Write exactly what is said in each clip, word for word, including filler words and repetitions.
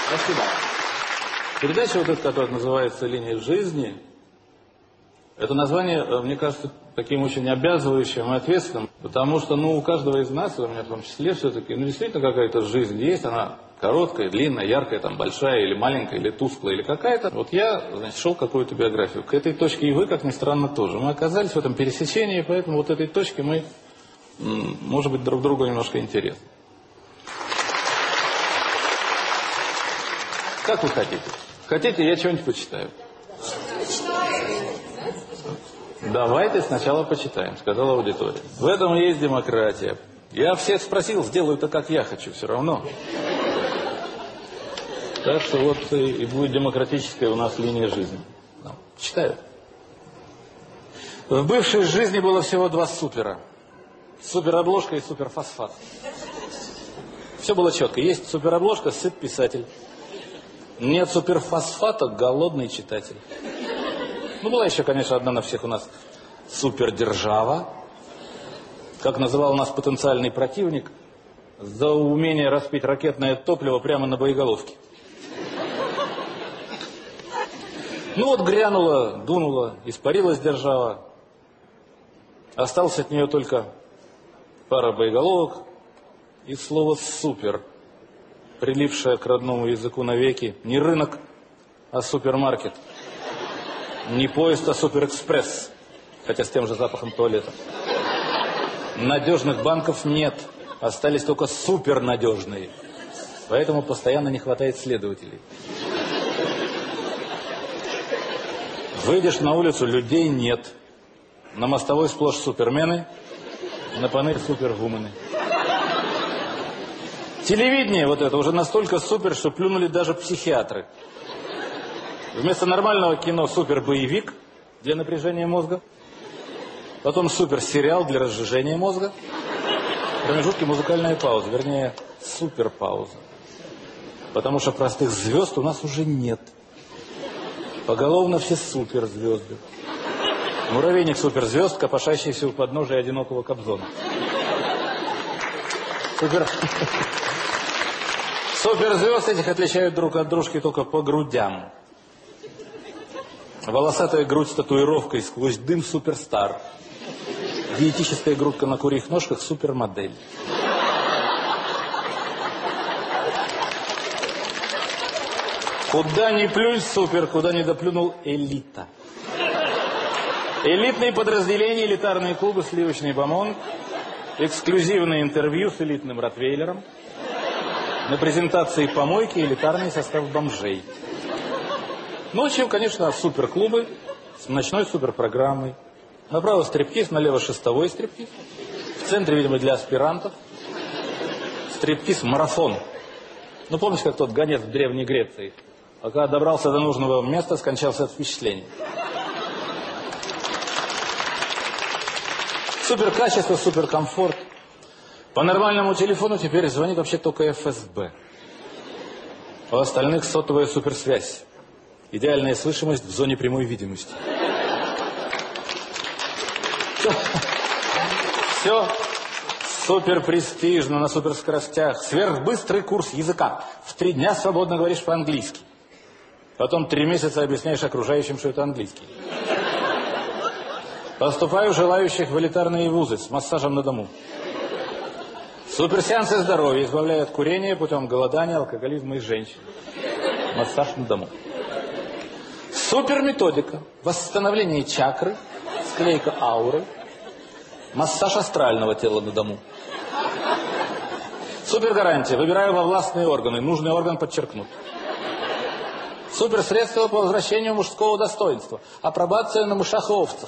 Спасибо. Передача вот эта, которая называется «Линия жизни», это название, мне кажется, таким очень обязывающим и ответственным, потому что, ну, у каждого из нас, и у меня в том числе, все-таки, ну, действительно какая-то жизнь есть, она короткая, длинная, яркая, там, большая или маленькая, или тусклая, или какая-то. Вот я, значит, шел какую-то биографию. К этой точке и вы, как ни странно, тоже. Мы оказались в этом пересечении, поэтому вот этой точке мы, может быть, друг другу немножко интересны. Как вы хотите? Хотите, я что-нибудь почитаю? Давайте сначала почитаем, сказала аудитория. В этом и есть демократия. Я всех спросил, сделаю-то как я хочу, все равно. Так что вот и, и будет демократическая у нас линия жизни. Ну, читаю. В бывшей жизни было всего два супера. Суперобложка и суперфосфат. Все было четко. Есть суперобложка, сыт писатель. Нет суперфосфата, голодный читатель. Ну, была еще, конечно, одна на всех у нас супердержава. Как называл нас потенциальный противник, за умение распить ракетное топливо прямо на боеголовке. Ну вот грянула, дунула, испарилась держава. Осталось от нее только пара боеголовок и слово «супер», прилипшее к родному языку навеки. Не рынок, а супермаркет. Не поезд, а суперэкспресс, хотя с тем же запахом туалета. Надежных банков нет, остались только супернадежные. Поэтому постоянно не хватает следователей. Выйдешь на улицу, людей нет. На мостовой сплошь супермены, на панели супергумены. Телевидение вот это уже настолько супер, что плюнули даже психиатры. Вместо нормального кино супер-боевик для напряжения мозга. Потом супер-сериал для разжижения мозга. В промежутке музыкальная пауза, вернее, супер-пауза. Потому что простых звезд у нас уже нет. Поголовно все суперзвезды. Муравейник суперзвезд, копошащийся у подножия одинокого Кобзона. Супер... Суперзвезд этих отличают друг от дружки только по грудям. Волосатая грудь с татуировкой сквозь дым суперстар. Диетическая грудка на курьих ножках супермодель. Куда ни плюнь супер, куда ни доплюнул элита. Элитные подразделения, элитарные клубы, сливочный бомонд, эксклюзивное интервью с элитным ротвейлером, на презентации помойки элитарный состав бомжей. Ночью, конечно, суперклубы с ночной суперпрограммой. Направо стриптиз, налево шестовой стриптиз. В центре, видимо, для аспирантов. Стриптиз-марафон. Ну, помните, как тот гонец в Древней Греции? Пока добрался до нужного места, скончался от впечатлений. Суперкачество, суперкомфорт. По нормальному телефону теперь звонит вообще только эф эс бэ. У остальных сотовая суперсвязь. Идеальная слышимость в зоне прямой видимости. Все, Все супер престижно, на суперскоростях. Сверхбыстрый курс языка. В три дня свободно говоришь по-английски. Потом три месяца объясняешь окружающим, что это английский. Поступаю желающих в элитарные вузы с массажем на дому. Суперсеансы здоровья избавляют от курения путем голодания, алкоголизма и женщин. Массаж на дому. Суперметодика. Восстановление чакры, склейка ауры, массаж астрального тела на дому. Супергарантия. Выбираю во властные органы. Нужный орган подчеркнут. Суперсредство по возвращению мужского достоинства. Апробация на мышах и овцах.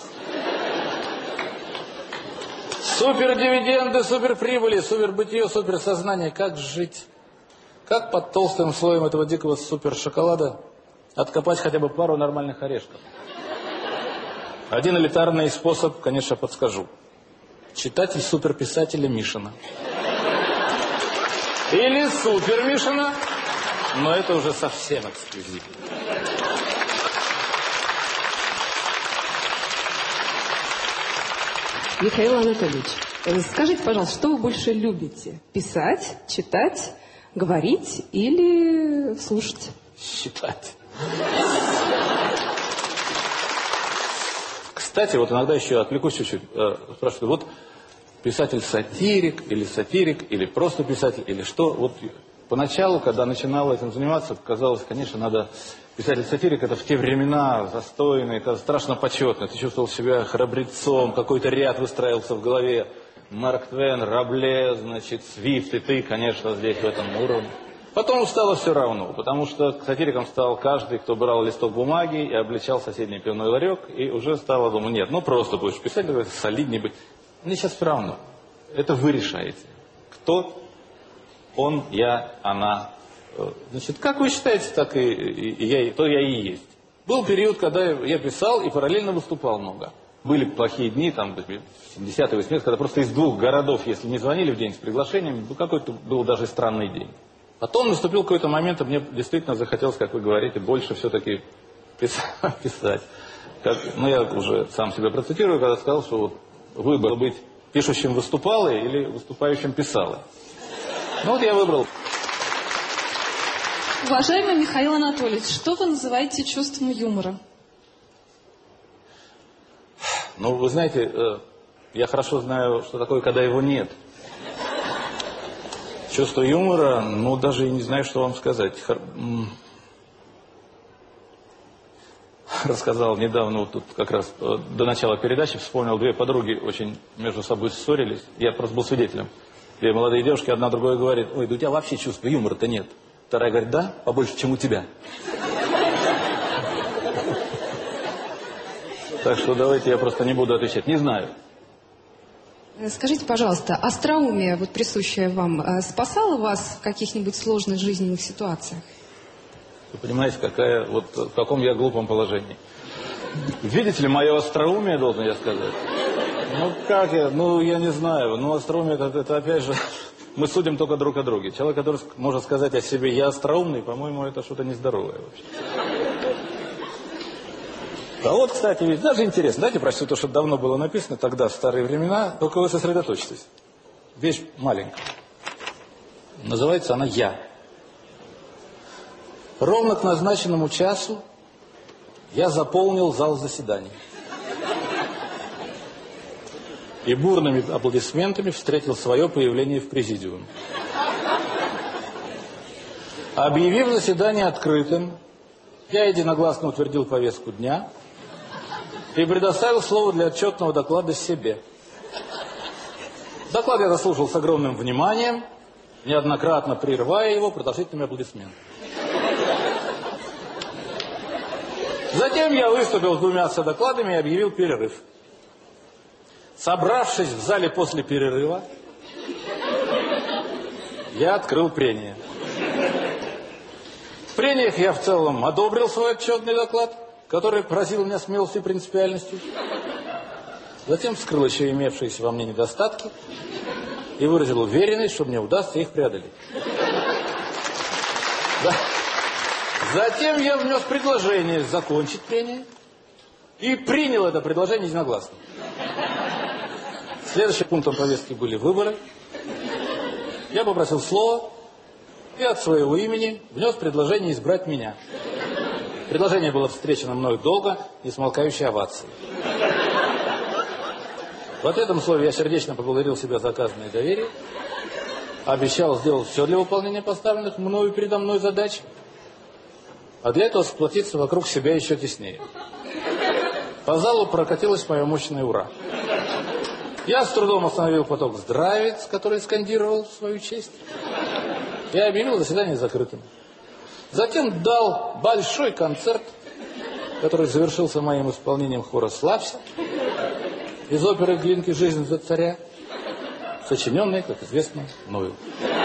Супердивиденды, суперприбыли, супербытие, суперсознание. Как жить? Как под толстым слоем этого дикого супершоколада откопать хотя бы пару нормальных орешков? Один элитарный способ, конечно, подскажу. Читатель суперписателя Мишина. Или супер Мишина, но это уже совсем эксклюзив. Михаил Анатольевич, скажите, пожалуйста, что вы больше любите? Писать, читать, Говорить или слушать? Считать. Кстати, вот иногда еще отвлекусь чуть-чуть. Спрашиваю, вот писатель-сатирик, или сатирик, или просто писатель, или что? Вот поначалу, когда начинал этим заниматься, казалось, конечно, надо... Писатель-сатирик — это в те времена застойные, это страшно почетно. Ты чувствовал себя храбрецом, какой-то ряд выстраивался в голове. Марк Твен, Рабле, значит, Свифт, и ты, конечно, здесь, в этом уровне. Потом стало все равно, потому что сатириком стал каждый, кто брал листок бумаги и обличал соседний пивной ларек, и уже стало, думаю, нет, ну просто будешь писать, солидней быть. Мне сейчас все равно. Это вы решаете. Кто? Он, я, она. Значит, как вы считаете, так и, и, и я, то я и есть. Был период, когда я писал и параллельно выступал много. Были плохие дни, там, семидесятые, восьмидесятые, когда просто из двух городов, если не звонили в день с приглашением, ну, какой-то был даже странный день. Потом наступил какой-то момент, и мне действительно захотелось, как вы говорите, больше все-таки писать. Как, ну, я уже сам себя процитирую, когда сказал, что вот выбор быть пишущим выступалой или выступающим писалой. Ну, вот я выбрал. Уважаемый Михаил Анатольевич, что вы называете чувством юмора? Ну, вы знаете, я хорошо знаю, что такое, когда его нет. Чувство юмора, ну, даже и не знаю, что вам сказать. Рассказал недавно, вот тут как раз до начала передачи, вспомнил, две подруги очень между собой ссорились. Я просто был свидетелем. Две молодые девушки, одна другой говорит, ой, да у тебя вообще чувства юмора-то нет. Вторая говорит, да, побольше, чем у тебя. Так что давайте я просто не буду отвечать. Не знаю. Скажите, пожалуйста, остроумие, вот присущее вам, спасало вас в каких-нибудь сложных жизненных ситуациях? Вы понимаете, какая, вот, в каком я глупом положении. Видите ли, мое остроумие, должен я сказать? Ну, как я, ну, я не знаю. Ну, остроумие, это, это опять же, мы судим только друг о друге. Человек, который может сказать о себе, я остроумный, по-моему, это что-то нездоровое вообще. А вот, кстати, ведь даже интересно, давайте прочту то, что давно было написано, тогда, в старые времена, только вы сосредоточьтесь. Вещь маленькая. Называется она «Я». Ровно к назначенному часу я заполнил зал заседаний. И бурными аплодисментами встретил свое появление в президиуме. Объявив заседание открытым, я единогласно утвердил повестку дня и предоставил слово для отчетного доклада себе. Доклад я заслушал с огромным вниманием, неоднократно прерывая его продолжительными аплодисментами. Затем я выступил с двумя докладами и объявил перерыв. Собравшись в зале после перерыва, я открыл прения. В прениях я в целом одобрил свой отчетный доклад, который поразил меня смелостью и принципиальностью. Затем вскрыл еще имевшиеся во мне недостатки и выразил уверенность, что мне удастся их преодолеть. Затем я внес предложение закончить прение и принял это предложение единогласно. Следующим пунктом повестки были выборы. Я попросил слова и от своего имени внес предложение избрать меня. Предложение было встречено мною долго, несмолкающей овацией. В ответном слове я сердечно поблагодарил себя за оказанное доверие, обещал сделать все для выполнения поставленных мною передо мной задач, а для этого сплотиться вокруг себя еще теснее. По залу прокатилось мое мощное «Ура!». Я с трудом остановил поток здравиц, который скандировал свою честь, и объявил заседание закрытым. Затем дал большой концерт, который завершился моим исполнением хора «Славься» из оперы Глинки «Жизнь за царя», сочиненной, как известно, мною.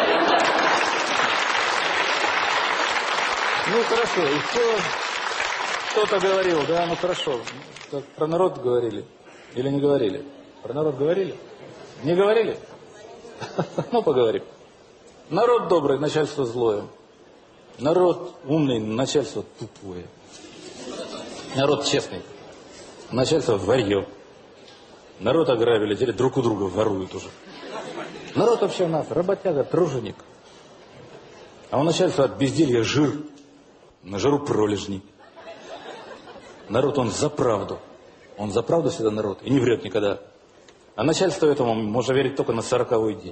Ну, хорошо, и кто, кто-то говорил, да, ну хорошо, как про народ говорили или не говорили? Про народ говорили? Не говорили? Ну, поговорим. Народ добрый, начальство злое. Народ умный, начальство тупое. Народ честный, начальство варье. Народ ограбили, теперь друг у друга воруют уже. Народ вообще у нас работяга, труженик. А у начальства от безделья жир, на жару пролежни. Народ, он за правду. Он за правду всегда народ, и не врет никогда. А начальство этому можно верить только на сороковой день.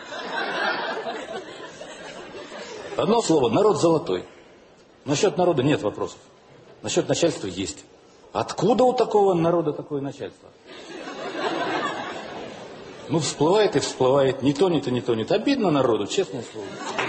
Одно слово, народ золотой. Насчет народа нет вопросов. Насчет начальства есть. Откуда у такого народа такое начальство? Ну, всплывает и всплывает. Не тонет и не тонет. Обидно народу, честное слово.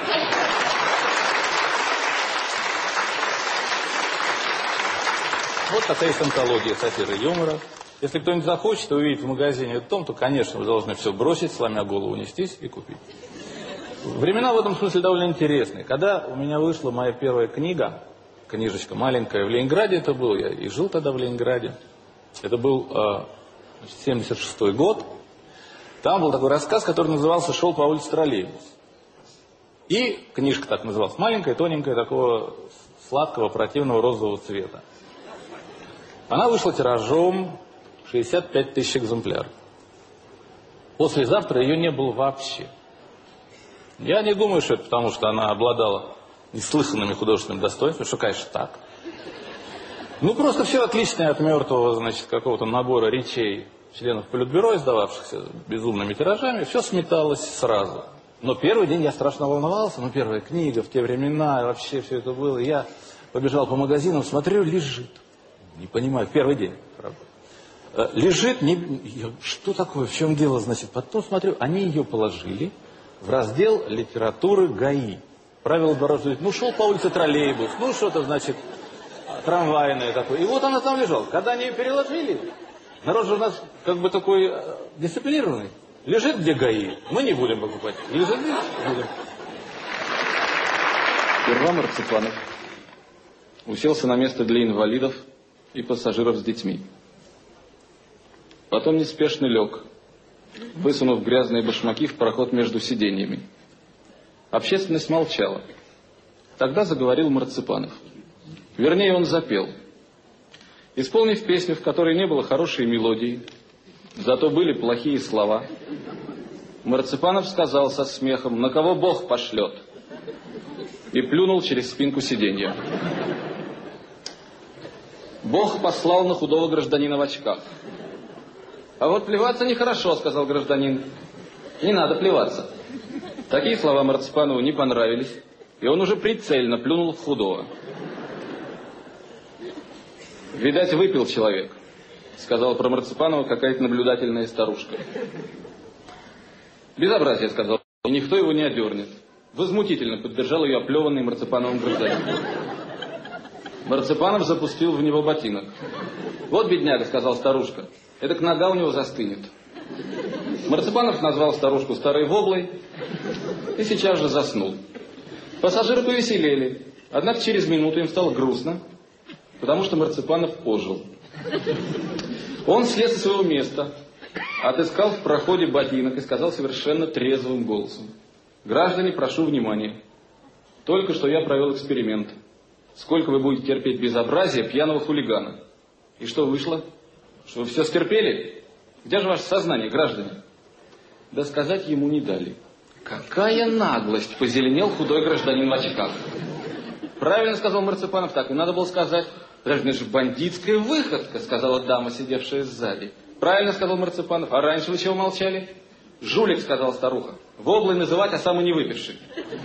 Вот такая есть антология сатиры и юмора. Если кто-нибудь захочет увидеть в магазине этот том, то, конечно, вы должны все бросить, сломя голову, нестись и купить. Времена в этом смысле довольно интересные. Когда у меня вышла моя первая книга, книжечка маленькая, в Ленинграде это был, я и жил тогда в Ленинграде. Это был э, семьдесят шестой год. Там был такой рассказ, который назывался «Шел по улице троллейбус». И книжка так называлась, маленькая, тоненькая, такого сладкого, противного розового цвета. Она вышла тиражом шестьдесят пять тысяч экземпляров. Послезавтра ее не было вообще. Я не думаю, что это потому, что она обладала неслыханными художественными достоинствами, что, конечно, так. Ну, просто все отличное от мертвого, значит, какого-то набора речей членов Политбюро, издававшихся безумными тиражами, все сметалось сразу. Но первый день я страшно волновался, ну, первая книга в те времена, вообще все это было. Я побежал по магазинам, смотрю, лежит. Не понимаю, первый день, правда. Лежит, не... я, что такое, в чем дело, значит. Потом смотрю, они ее положили в раздел литературы ГАИ. Правила дорожного движения. Ну, шел по улице троллейбус, ну, что-то, значит, трамвайное такое. И вот она там лежала. Когда они ее переложили, народ же у нас как бы такой э, дисциплинированный. Лежит где ГАИ, мы не будем покупать. Лежит где будем. Сперва Марципанов уселся на место для инвалидов и пассажиров с детьми. Потом неспешно лег, высунув грязные башмаки в проход между сиденьями. Общественность молчала. Тогда заговорил Марципанов. Вернее, он запел. Исполнив песню, в которой не было хорошей мелодии, зато были плохие слова, Марципанов сказал со смехом: «На кого Бог пошлет?» и плюнул через спинку сиденья. Бог послал на худого гражданина в очках. «А вот плеваться нехорошо», — сказал гражданин. «Не надо плеваться». Такие слова Марципанову не понравились, и он уже прицельно плюнул в худого. «Видать, выпил человек», — сказала про Марципанова какая-то наблюдательная старушка. «Безобразие», — сказал, — «и никто его не одернет». Возмутительно поддержал ее оплеванный Марципановым гражданин. Марципанов запустил в него ботинок. «Вот бедняга», — сказал старушка, — «эдак нога у него застынет». Марципанов назвал старушку старой воблой и сейчас же заснул. Пассажиры повеселели, однако через минуту им стало грустно, потому что Марципанов ожил. Он слез со своего места, отыскал в проходе ботинок и сказал совершенно трезвым голосом: «Граждане, прошу внимания. Только что я провел эксперимент. Сколько вы будете терпеть безобразие пьяного хулигана?» И что вышло? Что вы все стерпели? Где же ваше сознание, граждане? Да сказать ему не дали. Какая наглость! Позеленел худой гражданин в очках. Правильно сказал Марципанов, так и надо было сказать. Подожди, это же бандитская выходка, сказала дама, сидевшая сзади. Правильно сказал Марципанов. А раньше вы чего молчали? Жулик, сказала старуха. Воблой называть, а сам и не выпивший.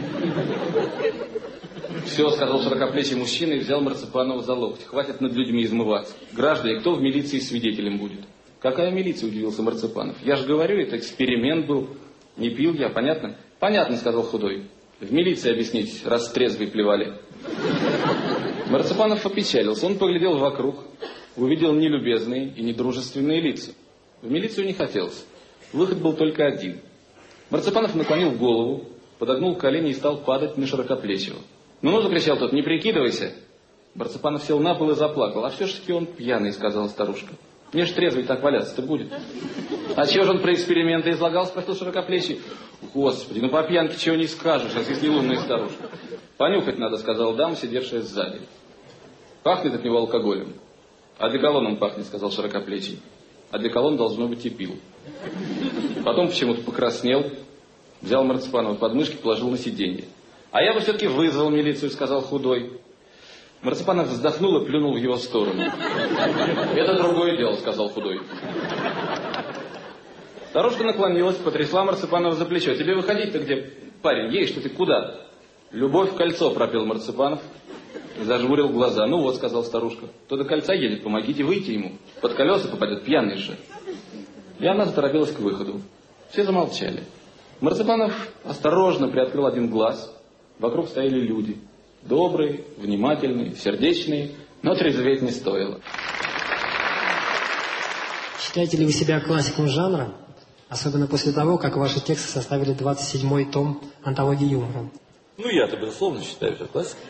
Все, сказал широкоплечий мужчина и взял Марципанова за локоть. Хватит над людьми измываться. Граждане, кто в милиции свидетелем будет? Какая милиция, удивился Марципанов. Я же говорю, это эксперимент был. Не пил я, понятно? Понятно, сказал худой. В милиции объяснить, раз трезвые плевали. Марципанов опечалился. Он поглядел вокруг, увидел нелюбезные и недружественные лица. В милицию не хотелось. Выход был только один. Марципанов наклонил голову, подогнул колени и стал падать на широкоплечего. «Ну-ну», закричал тот, — «не прикидывайся». Марципанов сел на пол и заплакал. «А все ж таки он пьяный», — сказала старушка. «Мне ж трезвый так валяться-то будет». «А чего же он про эксперименты излагал?» — спросил широкоплечий. «Господи, ну по пьянке чего не скажешь, разъяснила умная старушка». «Понюхать надо», — сказала дама, сидевшая сзади. «Пахнет от него алкоголем». «Одеколоном пахнет», — сказал широкоплечий. Одеколон, должно быть, и пил. Потом почему-то покраснел, взял Марципанова под мышки, положил на сиденье. А я бы все-таки вызвал милицию, сказал худой. Марципанов вздохнул и плюнул в его сторону. Это другое дело, сказал худой. Старушка наклонилась, потрясла Марципанова за плечо. Тебе выходить-то где, парень? Ей, что ты куда? Любовь в кольцо, пропел Марципанов. Зажмурил глаза. Ну вот, сказал старушка. Кто до кольца едет, помогите выйти ему. Под колеса попадет, пьяный же. И она заторопилась к выходу. Все замолчали. Марципанов осторожно приоткрыл один глаз. Вокруг стояли люди. Добрые, внимательные, сердечные, но трезветь не стоило. Считаете ли вы себя классиком жанра? Особенно после того, как ваши тексты составили двадцать седьмой том антологии юмора. Ну, я-то, безусловно, считаю себя классиком.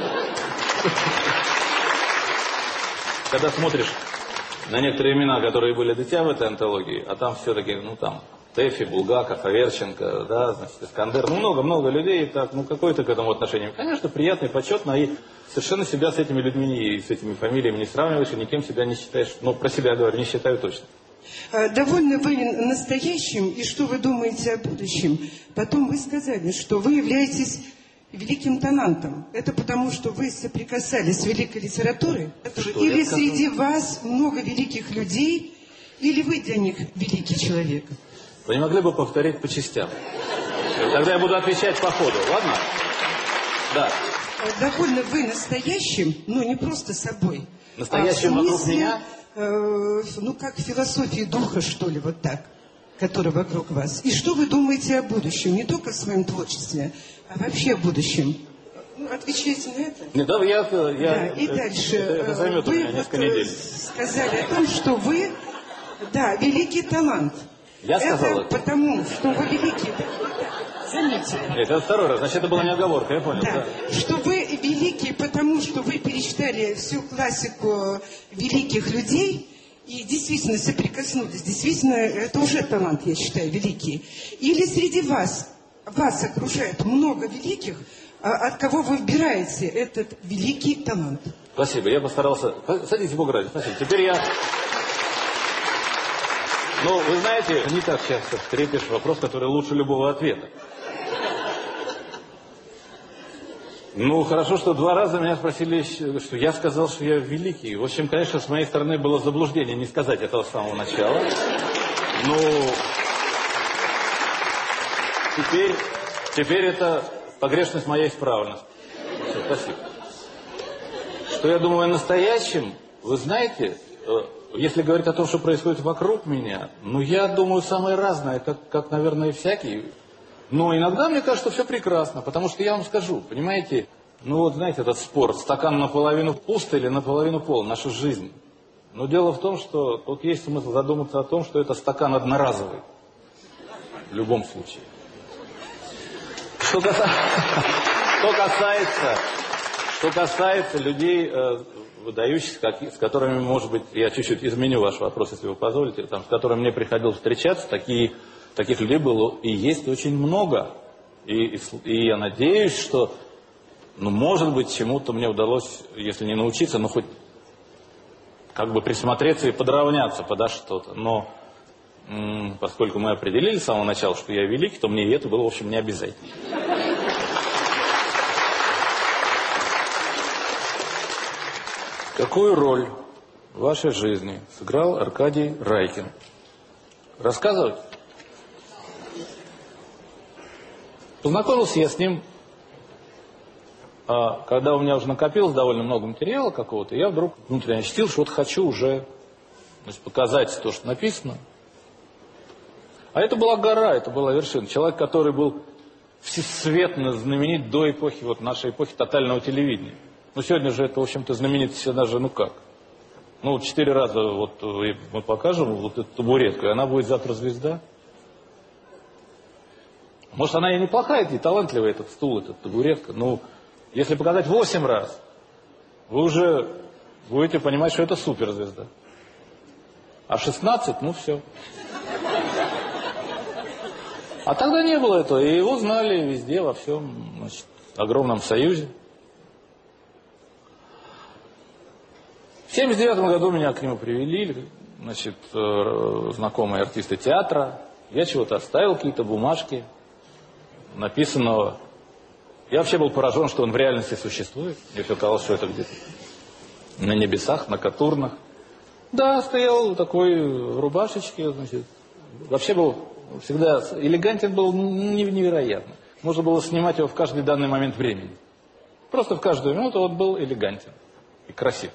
Когда смотришь на некоторые имена, которые были до тебя в этой антологии, а там все-таки, ну, там, Тэфи, Булгаков, Аверченко, да, значит, Искандер, ну, много-много людей, так, ну, какое-то к этому отношение. Конечно, приятно и почетно, и совершенно себя с этими людьми и с этими фамилиями не сравниваешь, и никем себя не считаешь, ну, про себя говорю, не считаю точно. Довольны вы настоящим, и что вы думаете о будущем? Потом вы сказали, что вы являетесь великим талантом. Это потому, что вы соприкасались с великой литературой? Что, или среди вас много великих людей, или вы для них великий человек? Вы не могли бы повторить по частям? Тогда я буду отвечать по ходу, ладно? Да. Довольны вы настоящим, но не просто собой. Настоящим а вокруг меня? Э, ну, как философии духа, что ли, вот так, который вокруг вас. И что вы думаете о будущем? Не только в своем творчестве, а вообще о будущем. Ну, отвечайте на это. Не, да, я, я, да, и это, дальше. Это, это займет вы у меня несколько недель. Сказали о том, что вы, да, великий талант. Я сказал это. Потому, что вы великий. Заметьте. Это второй раз, значит, это была не оговорка, я понял. Да. Да. Что вы великий, потому что вы перечитали всю классику великих людей и действительно соприкоснулись. Действительно, это уже талант, я считаю, великий. Или среди вас, вас окружает много великих, от кого вы выбираете этот великий талант. Спасибо, я постарался... Садитесь, Бог ради, спасибо. Теперь я... Ну, вы знаете, не так часто встретишь вопрос, который лучше любого ответа. Ну, хорошо, что два раза меня спросили, что я сказал, что я великий. В общем, конечно, с моей стороны было заблуждение не сказать этого с самого начала. Ну, теперь, теперь это погрешность моя исправность. Все, спасибо. Что я думаю о настоящем, вы знаете, если говорить о том, что происходит вокруг меня, ну, я думаю самое разное, как, как наверное, и всякий. Но иногда мне кажется, что все прекрасно, потому что я вам скажу, понимаете, ну вот знаете, этот спор, стакан наполовину пуст или наполовину полон, наша жизнь. Но дело в том, что тут есть смысл задуматься о том, что это стакан одноразовый. В любом случае. Что касается, что касается, что касается людей, выдающихся, с которыми, может быть, я чуть-чуть изменю ваш вопрос, если вы позволите, там, с которыми мне приходилось встречаться, такие... Таких людей было и есть очень много. И, и, и я надеюсь, что, ну, может быть, чему-то мне удалось, если не научиться, но хоть как бы присмотреться и подравняться подо что-то. Но м- поскольку мы определили с самого начала, что я великий, то мне и это было, в общем, не обязательно. Какую роль в вашей жизни сыграл Аркадий Райкин? Рассказывать? Познакомился я с ним, когда у меня уже накопилось довольно много материала какого-то, я вдруг внутренне ощутил, что вот хочу уже, значит, показать то, что написано. А это была гора, это была вершина. Человек, который был всесветно знаменит до эпохи, вот нашей эпохи тотального телевидения. Ну, сегодня же это, в общем-то, знаменитость даже, ну как? Ну, четыре раза вот мы покажем вот эту табуретку, и она будет завтра звезда. Может, она и неплохая, и талантливая, этот стул, эта табуретка. Но если показать восемь раз, вы уже будете понимать, что это суперзвезда. А шестнадцать, ну все. А тогда не было этого, и его знали везде, во всем, значит, огромном союзе. В семьдесят девятом году меня к нему привели, значит, знакомые артисты театра. Я чего-то оставил, какие-то бумажки, написанного Я вообще был поражен, что он в реальности существует. Мне все казалось, что это где-то на небесах, на Катурнах. Да, стоял такой в рубашечке, значит. Вообще был всегда элегантен, был невероятно. Можно было снимать его в каждый данный момент времени. Просто в каждую минуту он был элегантен и красив.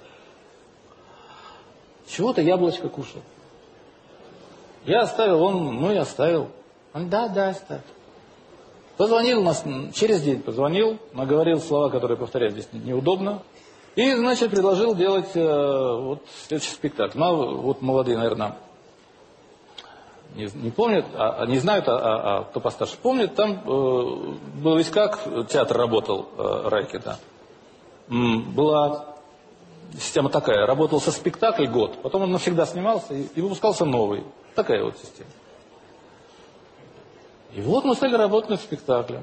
Чего-то яблочко кушал. Я оставил, он, ну и оставил. Он, да, да, оставил. Позвонил нас, через день позвонил, наговорил слова, которые повторять здесь неудобно. И, значит, предложил делать э, вот следующий спектакль. Ну, вот молодые, наверное, не, не помнят, а, не знают, а, а, а кто постарше помнит. Там э, был весь как театр работал э, Райкина. Была система такая. Работался спектакль год, потом он навсегда снимался и, и выпускался новый. Такая вот система. И вот мы стали работать над спектаклем.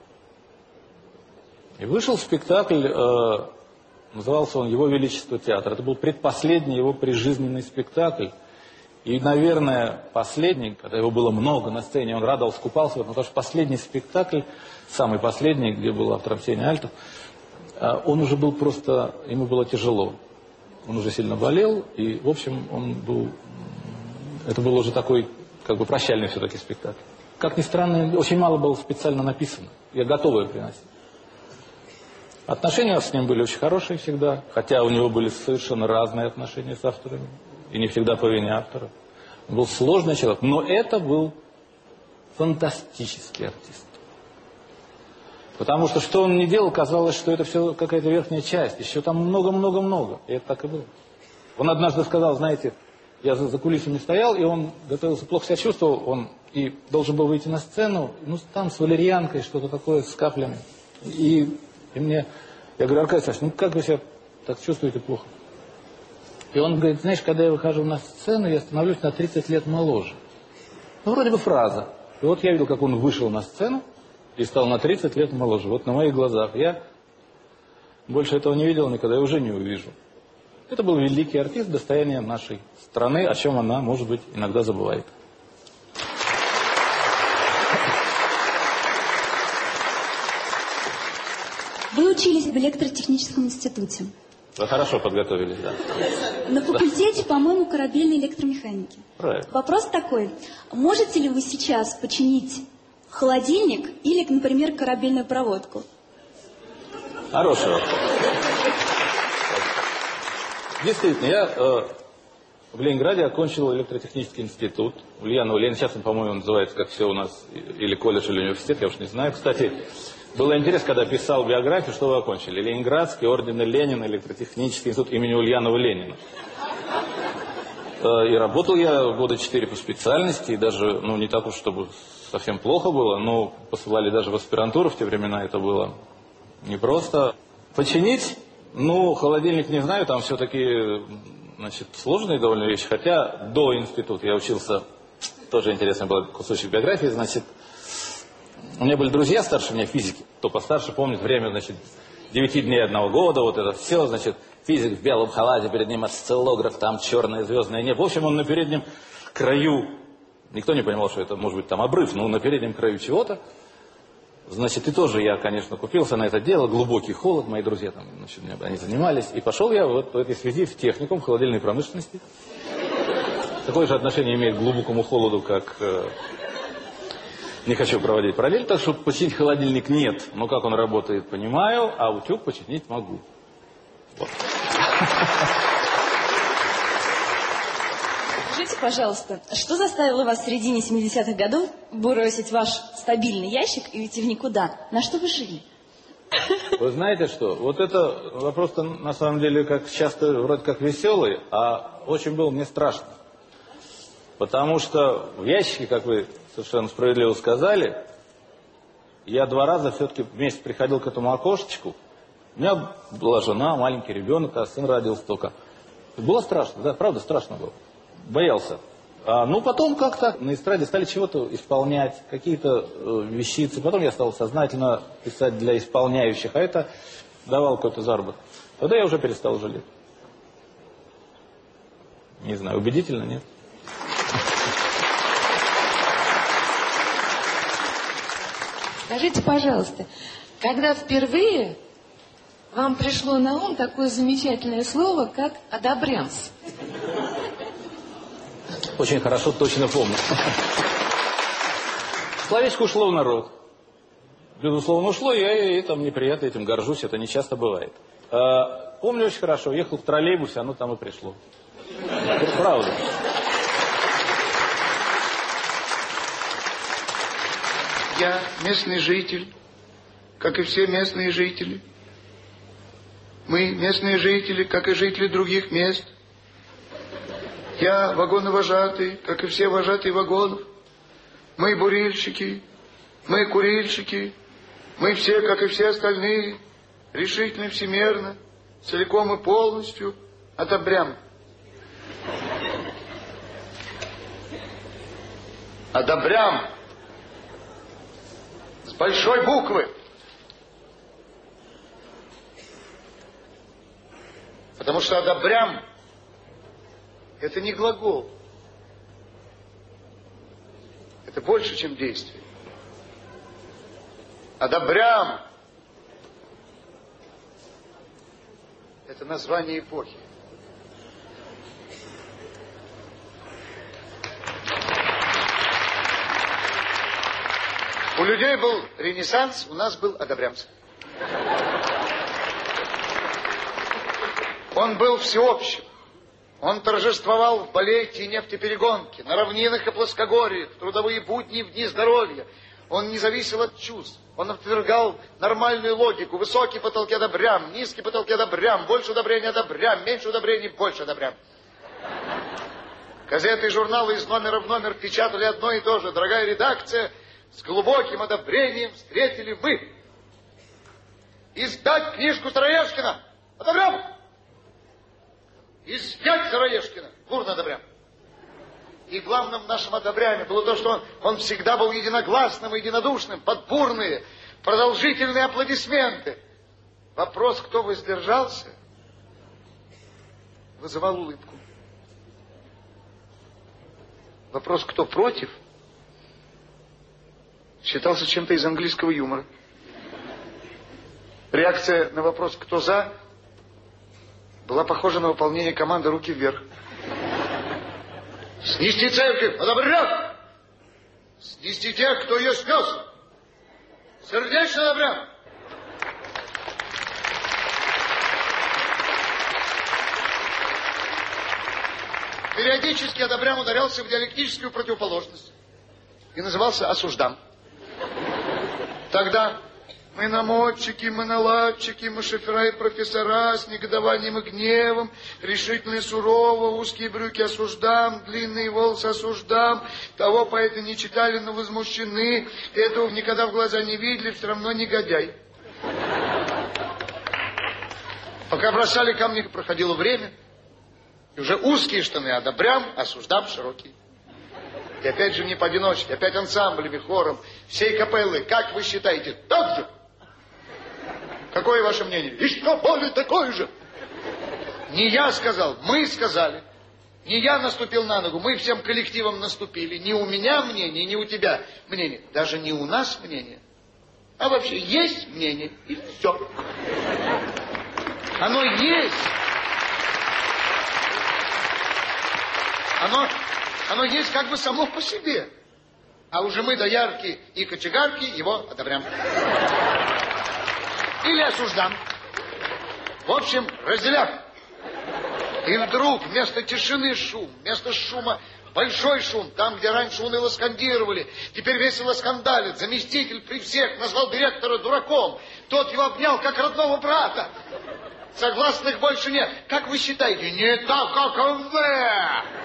И вышел спектакль... Э, Назывался он «Его Величество театр». Это был предпоследний его прижизненный спектакль. И, наверное, последний, когда его было много на сцене, он радовался, купался, потому что последний спектакль, самый последний, где был автором Сеня Альтов, он уже был просто, ему было тяжело. Он уже сильно болел, и, в общем, он был, это был уже такой, как бы, прощальный все-таки спектакль. Как ни странно, очень мало было специально написано. Я готовый приносить. Отношения с ним были очень хорошие всегда, хотя у него были совершенно разные отношения с авторами, и не всегда по вине автора. Он был сложный человек, но это был фантастический артист. Потому что что он не делал, казалось, что это все какая-то верхняя часть, еще там много-много-много, и это так и было. Он однажды сказал, знаете, я за, за кулисами стоял, и он готовился, плохо себя чувствовал, он и должен был выйти на сцену, ну там с валерьянкой, что-то такое, с каплями, и... И мне, я говорю, Аркадий Саевич, ну как вы себя так чувствуете плохо? И он говорит, знаешь, когда я выхожу на сцену, я становлюсь на тридцать лет моложе. Ну, вроде бы фраза. И вот я видел, как он вышел на сцену и стал на тридцать лет моложе. Вот на моих глазах. Я больше этого не видел никогда, я уже не увижу. Это был великий артист, достояние нашей страны, о чем она, может быть, иногда забывает. Вы учились в электротехническом институте. Вы хорошо подготовились, да. На факультете, по-моему, корабельной электромеханики. Правильно. Вопрос такой. Можете ли вы сейчас починить холодильник или, например, корабельную проводку? Хороший вопрос. Действительно, я э, в Ленинграде окончил электротехнический институт. Ульянова Ленина, сейчас он, по-моему, называется, как все у нас, или колледж, или университет, я уж не знаю. Кстати, было интересно, когда писал биографию, что вы окончили. Ленинградский орден Ленина, электротехнический институт имени Ульянова Ленина. И работал я года четыре по специальности, и даже, ну, не так уж, чтобы совсем плохо было, но посылали даже в аспирантуру в те времена, это было непросто. Починить, ну, холодильник не знаю, там все-таки, значит, сложные довольно вещи, хотя до института я учился, тоже интересный был кусочек биографии, значит, у меня были друзья старше меня, физики, кто постарше помнит время, значит, девяти дней одного года, вот это все, значит, физик в белом халате, перед ним осциллограф, там черное звездное небо. В общем, он на переднем краю, никто не понимал, что это может быть там обрыв, но на переднем краю чего-то. Значит, и тоже я, конечно, купился на это дело, глубокий холод, мои друзья там, значит, они занимались. И пошел я вот в этой связи в техникум холодильной промышленности. Такое же отношение имеет к глубокому холоду, как... Не хочу проводить параллель, так что починить холодильник нет. Но как он работает, понимаю, а утюг починить могу. Вот. Скажите, пожалуйста, что заставило вас в середине семидесятых годов бросить ваш стабильный ящик и уйти в никуда? На что вы жили? Вы знаете что? Вот это вопрос-то на самом деле как часто вроде как веселый, а очень было мне страшно. Потому что в ящике, как вы совершенно справедливо сказали, я два раза все-таки вместе приходил к этому окошечку. У меня была жена, маленький ребенок, а сын родился только. Было страшно, да, правда страшно было. Боялся. А, ну, потом как-то на эстраде стали чего-то исполнять, какие-то э, вещицы. Потом я стал сознательно писать для исполняющих, а это давал какой-то заработок. Тогда я уже перестал жалеть. Не знаю, убедительно, нет? Скажите, пожалуйста, Когда впервые вам пришло на ум такое замечательное слово, как «одобрямс»? Очень хорошо, точно помню. Словечко ушло в народ. Безусловно, ушло, и я этим неприятно этим горжусь, это не часто бывает. А, помню очень хорошо, ехал в троллейбусе, оно там и пришло. Правда. Я местный житель, как и все местные жители. Мы местные жители, как и жители других мест. Я вагоновожатый, как и все вожатые вагонов. Мы бурильщики, мы курильщики, мы все, как и все остальные, решительно, всемерно, целиком и полностью одобрям. Одобрям. С большой буквы. Потому что одобрям — это не глагол. Это больше, чем действие. Одобрям — это название эпохи. У людей был Ренессанс, у нас был одобрямс. Он был всеобщим. Он торжествовал в балете и нефтеперегонке, на равнинах и плоскогорьях, в трудовые будни и в дни здоровья. Он не зависел от чувств. Он отвергал нормальную логику. Высокие потолки одобрям, низкие потолки одобрям, больше удобрений одобрям, меньше удобрений, больше одобрям. Газеты и журналы из номера в номер печатали одно и то же. Дорогая редакция, с глубоким одобрением встретили мы. Издать книжку Сыроежкина. Одобрям. Изъять Сыроежкина. Бурно одобрям. И главным в нашем одобряме было то, что он, он всегда был единогласным и единодушным, под бурные, продолжительные аплодисменты. Вопрос, кто воздержался, вызывал улыбку. Вопрос, кто против, считался чем-то из английского юмора. Реакция на вопрос, кто за, была похожа на выполнение команды «Руки вверх». Снести церковь, одобрям! Снести тех, кто ее снес. Сердечно одобрям! Периодически одобрям ударялся в диалектическую противоположность и назывался осуждам. Тогда мы намотчики, мы наладчики, мы шофера и профессора с негодованием и гневом, решительно и сурово, узкие брюки осуждам, длинные волосы осуждам, того поэта не читали, но возмущены, этого никогда в глаза не видели, все равно негодяй. Пока бросали камни, проходило время, и уже узкие штаны одобрям, осуждам широкие. И опять же не поодиночке, опять ансамблями, хором, всей капеллы. Как вы считаете, так же? Какое ваше мнение? Еще более такое же. Не я сказал, мы сказали. Не я наступил на ногу, мы всем коллективом наступили. Не у меня мнение, не у тебя мнение. Даже не у нас мнение. А вообще есть мнение, и все. Оно есть. Оно, оно есть как бы само по себе. А уже мы, доярки и кочегарки, его одобрям. Или осуждам. В общем, разделям. И вдруг вместо тишины шум, вместо шума большой шум. Там, где раньше уныло скандировали, теперь весело скандалит. Заместитель при всех назвал директора дураком. Тот его обнял, как родного брата. Согласных больше нет. Как вы считаете? Не так, как вы.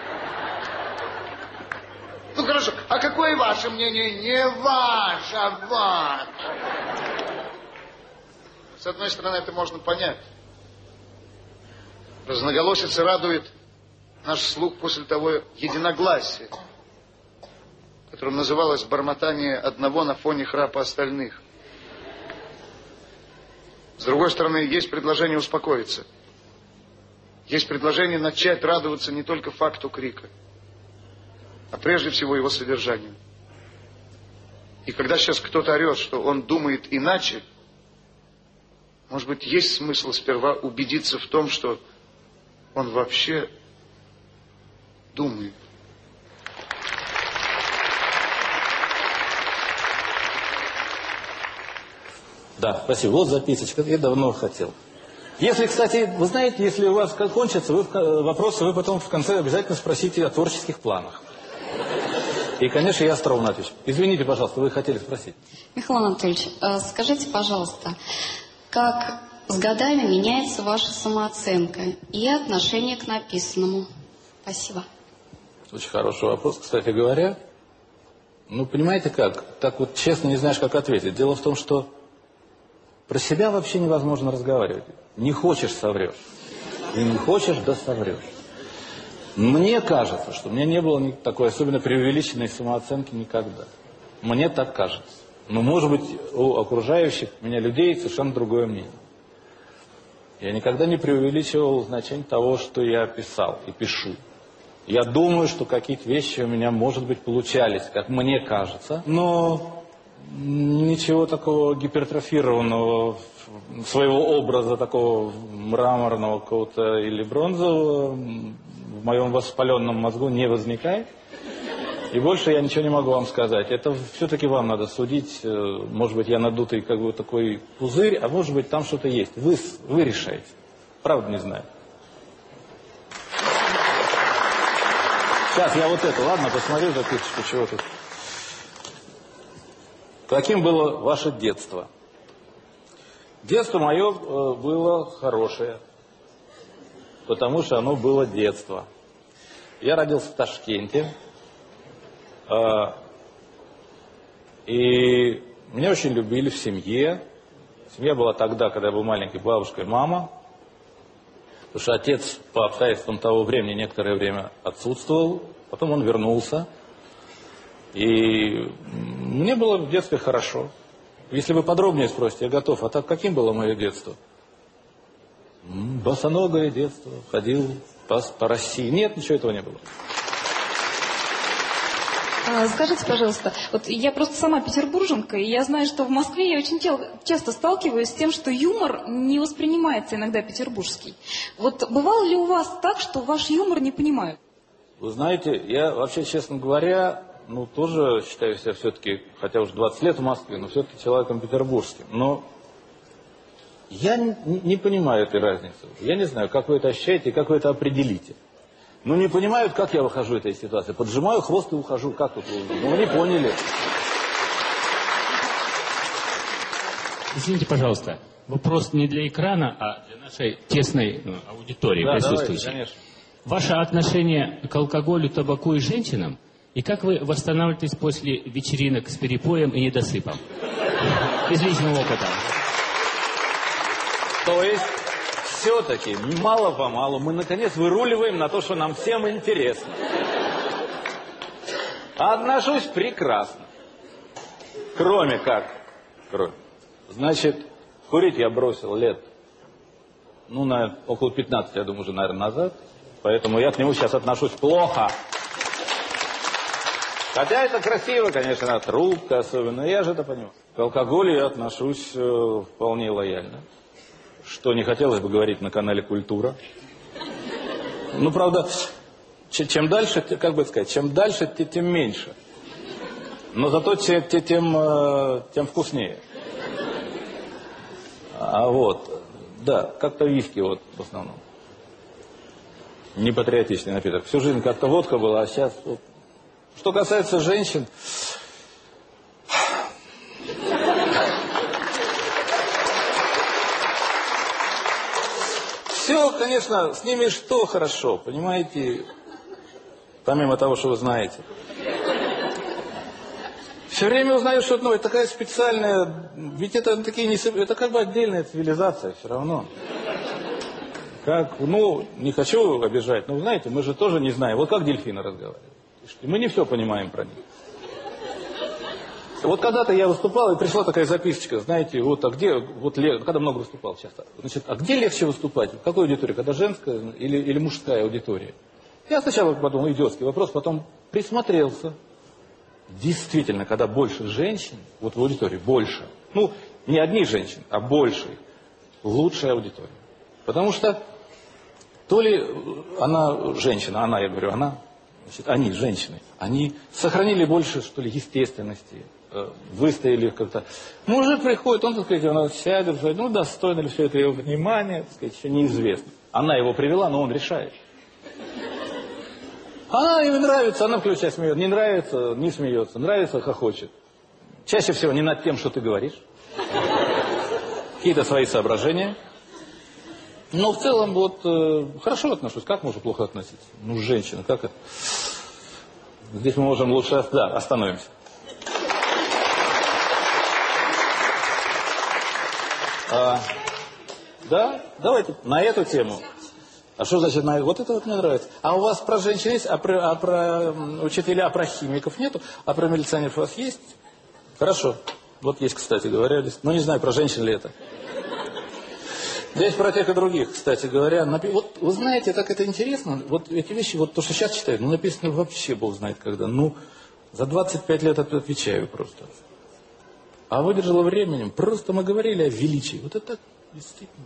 Ну хорошо, а какое ваше мнение? Не ваше, а ваше. С одной стороны, это можно понять. Разноголосица радует наш слух после того единогласия, которым называлось бормотание одного на фоне храпа остальных. С другой стороны, есть предложение успокоиться. Есть предложение начать радоваться не только факту крика, а прежде всего его содержанию. И когда сейчас кто-то орет, что он думает иначе, Может быть, есть смысл сперва убедиться в том, что он вообще думает. Да, спасибо. Вот записочка, я давно хотел. Если, кстати, вы знаете, если у вас кончатся вы, вопросы, вы потом в конце обязательно спросите о творческих планах. И, конечно, я остроумно отвечу. Извините, пожалуйста, вы хотели спросить. Михаил Анатольевич, скажите, пожалуйста, как с годами меняется ваша самооценка и отношение к написанному? Спасибо. Очень хороший вопрос, кстати говоря. Ну, понимаете как? Так вот честно не знаешь, как ответить. Дело в том, что про себя вообще невозможно разговаривать. Не хочешь — соврешь. И не хочешь — да соврешь. Мне кажется, что у меня не было такой особенно преувеличенной самооценки никогда. Мне так кажется. Но, может быть, у окружающих меня людей совершенно другое мнение. Я никогда не преувеличивал значение того, что я писал и пишу. Я думаю, что какие-то вещи у меня, может быть, получались, как мне кажется, но ничего такого гипертрофированного своего образа, такого мраморного какого-то или бронзового в моем воспаленном мозгу не возникает. И больше я ничего не могу вам сказать. Это все-таки вам надо судить. Может быть, я надутый как бы такой пузырь, а может быть, там что-то есть. Вы, вы решаете. Правда не знаю. Сейчас я вот это, ладно, посмотрю записочку, чего тут. Каким было ваше детство? Детство мое э, было хорошее, потому что оно было детство. Я родился в Ташкенте, э, и меня очень любили в семье. Семья была тогда, когда я был маленький, бабушка и мама. Потому что отец по обстоятельствам того времени некоторое время отсутствовал, потом он вернулся. И мне было в детстве хорошо. Если вы подробнее спросите, я готов. А так каким было мое детство? Босоногое детство. Ходил по, по России. Нет, ничего этого не было. Скажите, пожалуйста, вот я просто сама петербурженка, и я знаю, что в Москве я очень часто сталкиваюсь с тем, что юмор не воспринимается иногда петербургский. Вот бывало ли у вас так, что ваш юмор не понимают? Вы знаете, я вообще, честно говоря, ну, тоже считаю себя все-таки, хотя уже двадцать лет в Москве, но все-таки человеком петербургским. Но я не, не понимаю этой разницы. Я не знаю, как вы это ощущаете и как вы это определите. Ну, не понимают, как я выхожу из этой ситуации. Поджимаю хвост и ухожу. Как тут? Ну, вы не поняли. Извините, пожалуйста, вопрос не для экрана, а для нашей тесной ну, аудитории да, присутствующей. Давайте, конечно. Ваше отношение к алкоголю, табаку и женщинам, и как вы восстанавливаетесь после вечеринок с перепоем и недосыпом? Из личного опыта. То есть, все-таки, мало-помалу, мы, наконец, выруливаем на то, что нам всем интересно. Отношусь прекрасно. Кроме как. Кроме. Значит, курить я бросил лет, ну, на около пятнадцати, я думаю, уже, наверное, назад. Поэтому я к нему сейчас отношусь плохо. Хотя это красиво, конечно, трубка особенно, я же это понимаю. К алкоголю я отношусь э, вполне лояльно. Что не хотелось бы говорить на канале «Культура». Ну, правда, чем дальше, как бы сказать, чем дальше, тем меньше. Но зато тем, тем, тем вкуснее. А вот, да, как-то виски вот в основном. Непатриотичный напиток. Всю жизнь как-то водка была, а сейчас... Вот. Что касается женщин... Все, конечно, с ними что хорошо, понимаете, помимо того, что вы знаете. Все время узнаю, что ну, это такая специальная, ведь это такие не, это как бы отдельная цивилизация все равно. Как, ну, не хочу обижать, но, знаете, мы же тоже не знаем, вот как дельфины разговаривают. Мы не все понимаем про них. Вот когда-то я выступал, и пришла такая записочка, знаете, вот, а где, вот, когда много выступал часто, значит, а где легче выступать, в какой аудитории, когда женская или, или мужская аудитория? Я сначала подумал, идиотский вопрос, потом присмотрелся. Действительно, когда больше женщин, вот в аудитории больше, ну, не одни женщины, а больше, лучшая аудитория. Потому что то ли она женщина, она, я говорю, она, значит, они, женщины, они сохранили больше, что ли, естественности, выстояли как-то. Мужик приходит, он, так сказать, он сядет, говорит, ну, достойно ли все это его внимания, так сказать, еще неизвестно. Она его привела, но он решает. Она ему нравится, она включая смеется. Не нравится, не смеется. Нравится, хохочет. Чаще всего не над тем, что ты говоришь. Какие-то свои соображения. Но в целом вот э, хорошо отношусь. Как можно плохо относиться? Ну, женщина, как это? Здесь мы можем лучше... Да, остановимся. А, да, давайте на эту тему. А что значит на вот это вот мне нравится? А у вас про женщин есть, а про, а про учителя, а про химиков нету, а про милиционеров у вас есть? Хорошо. Вот есть, кстати говоря, но не знаю, про женщин ли это. Здесь про тех и других, кстати говоря. Напи... Вот вы знаете, так это интересно. Вот эти вещи, вот то, что сейчас читают, ну написано вообще Бог знает когда. Ну, за двадцать пять лет отвечаю просто. А выдержало временем. Просто мы говорили о величии. Вот это так действительно.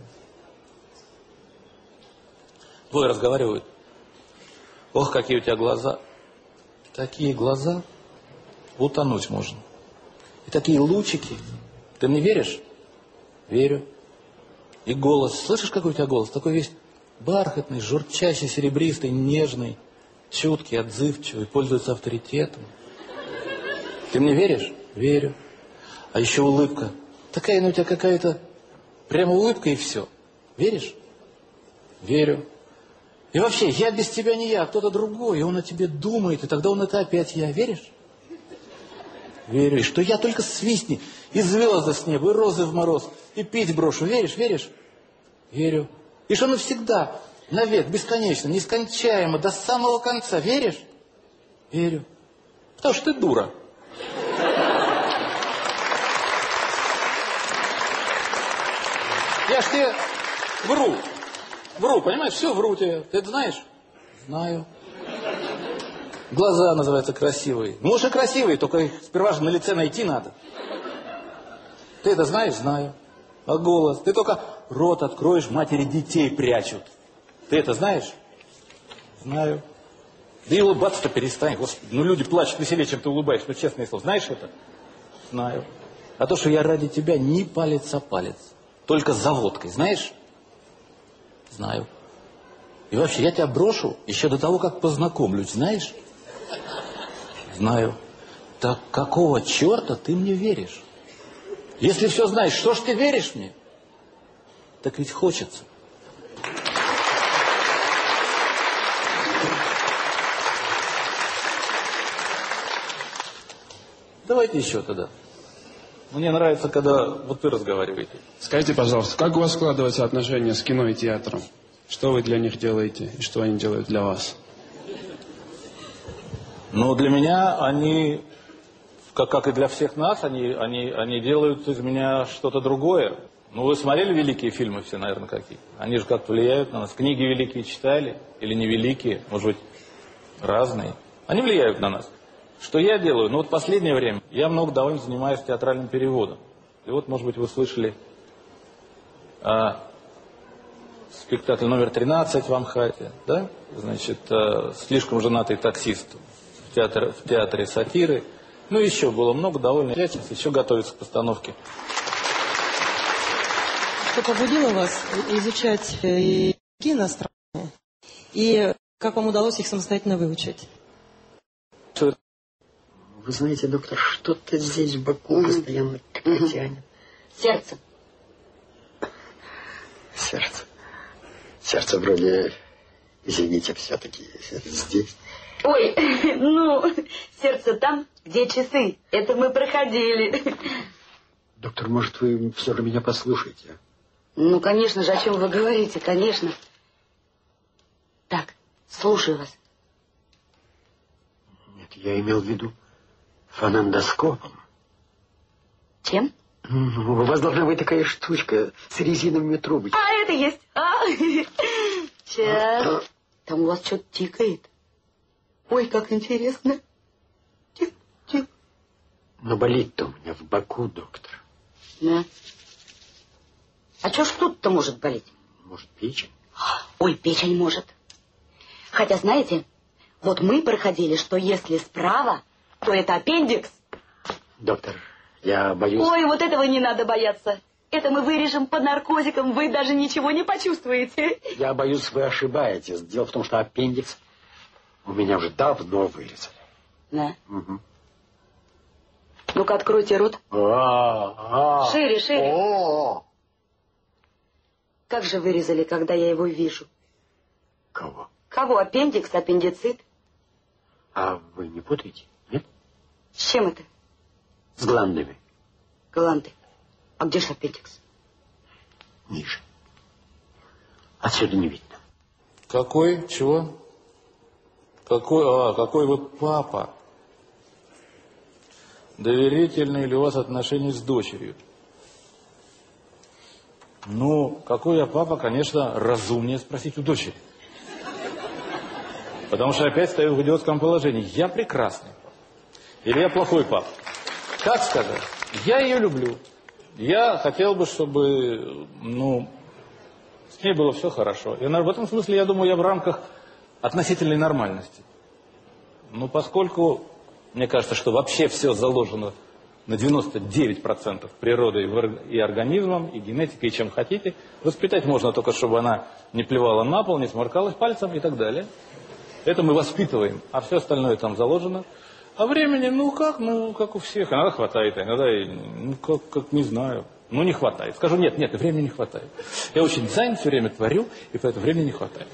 Двое разговаривают. Ох, какие у тебя глаза. Такие глаза. Утонуть можно. И такие лучики. Ты мне веришь? Верю. И голос. Слышишь, какой у тебя голос? Такой весь бархатный, журчащий, серебристый, нежный, чуткий, отзывчивый, пользуется авторитетом. Ты мне веришь? Верю. А еще улыбка. Такая, ну у тебя какая-то прямо улыбка и все. Веришь? Верю. И вообще, я без тебя не я, а кто-то другой, и он о тебе думает, и тогда он это опять я. Веришь? Верю. И что я только свистни, и звезды с неба, и розы в мороз, и пить брошу. Веришь? Веришь? Верю. И что навсегда, навек, бесконечно, нескончаемо, до самого конца. Веришь? Верю. Потому что ты дура. Я ж тебе вру. Вру, понимаешь? Все вру тебе. Ты это знаешь? Знаю. Глаза, называются, красивые. Ну, может, и красивые, только их сперва же на лице найти надо. Ты это знаешь? Знаю. А голос? Ты только рот откроешь, матери детей прячут. Ты это знаешь? Знаю. Да и улыбаться-то перестань, Господи. Ну, люди плачут веселее, чем ты улыбаешься. Ну, честное слово. Знаешь это? Знаю. А то, что я ради тебя не палец о палец. Только за водкой. Знаешь? Знаю. И вообще, я тебя брошу еще до того, как познакомлюсь. Знаешь? Знаю. Так какого черта ты мне веришь? Если все знаешь, что ж ты веришь мне? Так ведь хочется. Давайте еще тогда. Мне нравится, когда вот вы разговариваете. Скажите, пожалуйста, как у вас складываются отношения с кино и театром? Что вы для них делаете и что они делают для вас? Ну, для меня они, как, как и для всех нас, они, они, они делают из меня что-то другое. Ну, вы смотрели великие фильмы все, наверное, какие? Они же как-то влияют на нас. Книги великие читали или не великие, может быть, разные. Они влияют на нас. Что я делаю? Ну, вот последнее время я много довольно занимаюсь театральным переводом. И вот, может быть, вы слышали а, спектакль номер тринадцать в Амхате, да? Значит, а, «Слишком женатый таксист» в театре, в театре сатиры. Ну, еще было много довольно. Сейчас еще готовится к постановке. Что побудило вас изучать языки иностранные? И как вам удалось их самостоятельно выучить? Вы знаете, доктор, что-то здесь в боку постоянно как-то тянет. Сердце. Сердце. Сердце вроде, извините, все-таки здесь. Ой, ну, сердце там, где часы. Это мы проходили. Доктор, может, вы все же меня послушаете? Ну, конечно же, о чем вы говорите, конечно. Так, слушаю вас. Нет, я имел в виду фонендоскопом. Чем? У вас должна быть такая штучка с резиновыми трубочками. А, это есть. А, сейчас. Там у вас что-то тикает. Ой, как интересно. Тик, тик. Но болит-то у меня в боку, доктор. Да. А что ж тут-то может болеть? Может, печень? Ой, печень может. Хотя, знаете, вот мы проходили, что если справа, то это аппендикс. Доктор, я боюсь... Ой, вот этого не надо бояться. Это мы вырежем под наркотиком, вы даже ничего не почувствуете. Я боюсь, вы ошибаетесь. Дело в том, что аппендикс у меня уже давно вырезали. Да? Угу. Ну-ка, откройте рот. А-а-а. Шире, шире. О-о-о. Как же вырезали, когда я его вижу? Кого? Кого? Аппендикс, аппендицит? А вы не путаете, нет? С чем это? С гландами. Гланды. А где же аппендикс? Ниже. Отсюда не видно. Какой? Чего? Какой? А, какой вы папа? Доверительные ли у вас отношения с дочерью? Ну, какой я папа, конечно, разумнее спросить у дочери. Потому что опять стою в идиотском положении. Я прекрасный. Или я плохой папа? Как сказать? Я ее люблю. Я хотел бы, чтобы, ну, с ней было все хорошо. И в этом смысле, я думаю, я в рамках относительной нормальности. Но поскольку, мне кажется, что вообще все заложено на девяносто девять процентов природой и организмом, и генетикой, и чем хотите, воспитать можно только, чтобы она не плевала на пол, не сморкалась пальцем и так далее. Это мы воспитываем, а все остальное там заложено. А времени, ну как, ну как у всех. Иногда хватает, а иногда, ну как, как не знаю. Ну не хватает. Скажу, нет, нет, времени не хватает. Я очень занят, все время творю, и поэтому времени не хватает.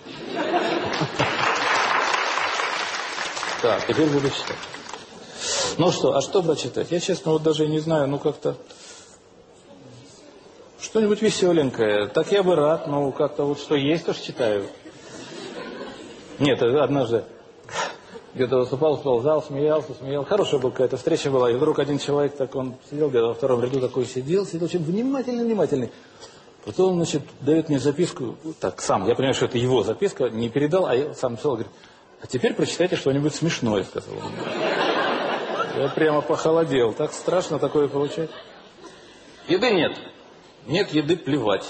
Так, теперь буду читать. Ну что, а что брать читать? Я, честно, вот даже не знаю, ну как-то... Что-нибудь веселенькое. Так я бы рад, но как-то вот что есть, то ж читаю. Нет, однажды... Где-то выступал, выступал в зал, смеялся, смеялся. Хорошая была какая-то встреча была. И вдруг один человек, так он сидел где-то во втором ряду, такой сидел, сидел очень внимательный, внимательный. Потом, значит, дает мне записку, так, сам, я понимаю, что это его записка, не передал, а я сам писал, говорит, а теперь прочитайте что-нибудь смешное, сказал он. Я прямо похолодел, так страшно такое получать. Еды нет. Нет еды, плевать.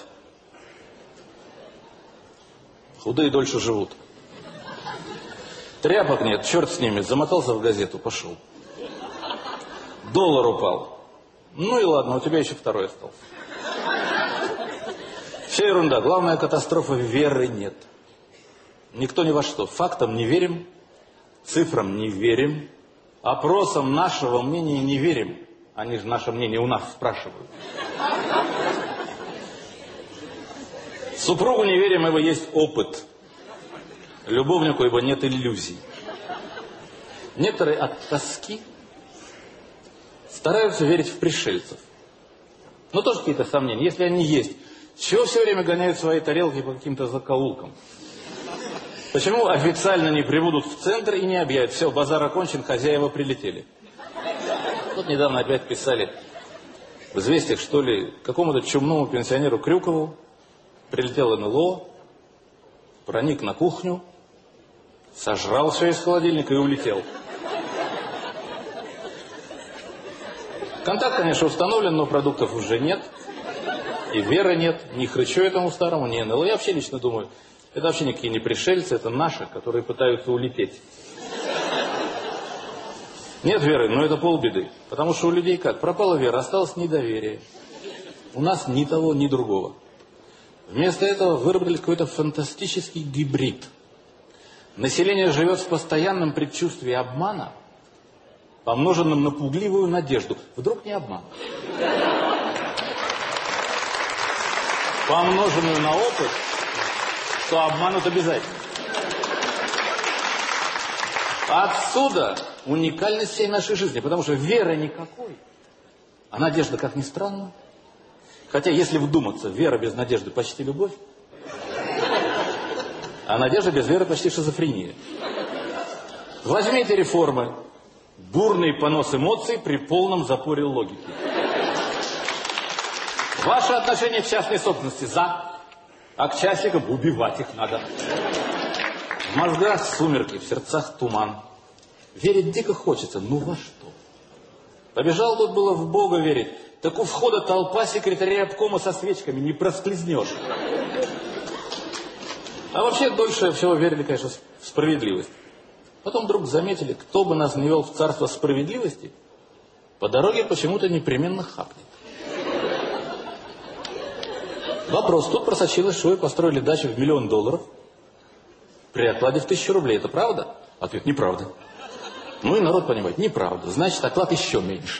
Худые дольше живут. Тряпок нет, черт с ними, замотался в газету, пошел. Доллар упал. Ну и ладно, у тебя еще второй остался. Вся ерунда. Главная катастрофа — веры нет. Никто ни во что. Фактам не верим, цифрам не верим, опросам нашего мнения не верим. Они же наше мнение у нас спрашивают. Супругу не верим, ибо есть опыт. Любовнику, ибо нет иллюзий. Некоторые от тоски стараются верить в пришельцев. Но тоже какие-то сомнения. Если они есть, чего все время гоняют свои тарелки по каким-то закоулкам? Почему официально не прибудут в центр и не объявят: все, базар окончен, хозяева прилетели? Тут недавно опять писали в «Известиях», что ли, какому-то чумному пенсионеру Крюкову прилетел эн эл о, проник на кухню, сожрал все из холодильника и улетел. Контакт, конечно, установлен, но продуктов уже нет. И веры нет, ни хрычу этому старому, ни эн эл о. Я вообще лично думаю, это вообще никакие не пришельцы, это наши, которые пытаются улететь. Нет веры, но это полбеды. Потому что у людей как? Пропала вера, осталось недоверие. У нас ни того, ни другого. Вместо этого выработали какой-то фантастический гибрид. Население живет в постоянном предчувствии обмана, помноженном на пугливую надежду. Вдруг не обман. Помноженную на опыт, что обманут обязательно. Отсюда уникальность всей нашей жизни, потому что веры никакой, а надежда, как ни странно. Хотя, если вдуматься, вера без надежды почти любовь, а надежда без веры почти шизофрения. Возьмите реформы. Бурный понос эмоций при полном запоре логики. Ваше отношение к частной собственности за, а к частникам убивать их надо. В мозгах сумерки, в сердцах туман. Верить дико хочется, ну во что? Побежал тут было в Бога верить. Так у входа толпа секретаря обкома со свечками, не проскользнешь. А вообще дольше всего верили, конечно, в справедливость. Потом вдруг заметили, кто бы нас не вел в царство справедливости, по дороге почему-то непременно хапнет. Вопрос. Тут просочилось, что вы построили дачу в миллион долларов при окладе в тысячу рублей. Это правда? Ответ: неправда. Ну и народ понимает: неправда. Значит, оклад еще меньше.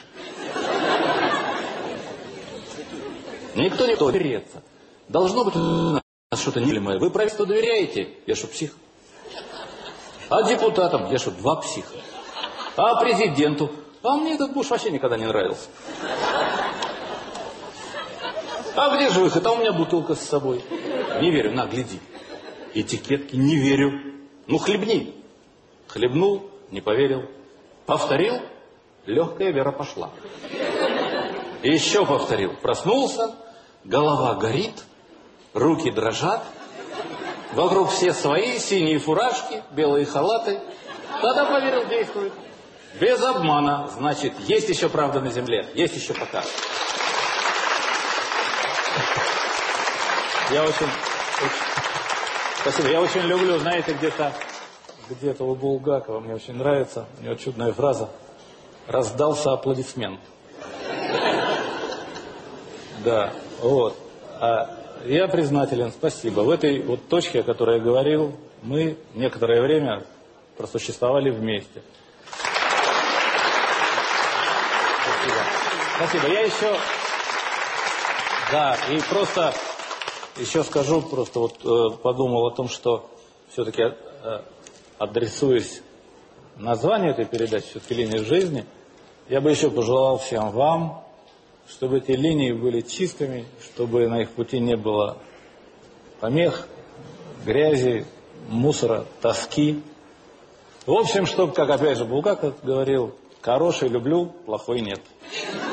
Никто не доверяется. Должно быть что-то немыслимое. Вы правительству доверяете? Я что, псих? А депутатам? Я что, два психа? А президенту? А мне этот Буш вообще никогда не нравился. А где же выход? А у меня бутылка с собой. Не верю. На, гляди. Этикетки. Не верю. Ну, хлебни. Хлебнул, не поверил. Повторил, легкая вера пошла. Еще повторил. Проснулся, голова горит, руки дрожат. Вокруг все свои, синие фуражки, белые халаты. Тогда поверил, действует. Без обмана. Значит, есть еще правда на земле. Есть еще пока. Я очень, очень... Спасибо. Я очень люблю, знаете, где-то где-то у Булгакова, мне очень нравится, у него чудная фраза: раздался аплодисмент. Да, вот. А я признателен, спасибо. В этой вот точке, о которой я говорил, мы некоторое время просуществовали вместе. Спасибо. Спасибо. Я еще... Да, и просто еще скажу, просто вот э, подумал о том, что все-таки, э, адресуясь названию этой передачи, все-таки «Линии жизни», я бы еще пожелал всем вам, чтобы эти линии были чистыми, чтобы на их пути не было помех, грязи, мусора, тоски. В общем, чтобы, как опять же Булгаков говорил: хороший люблю, плохой нет.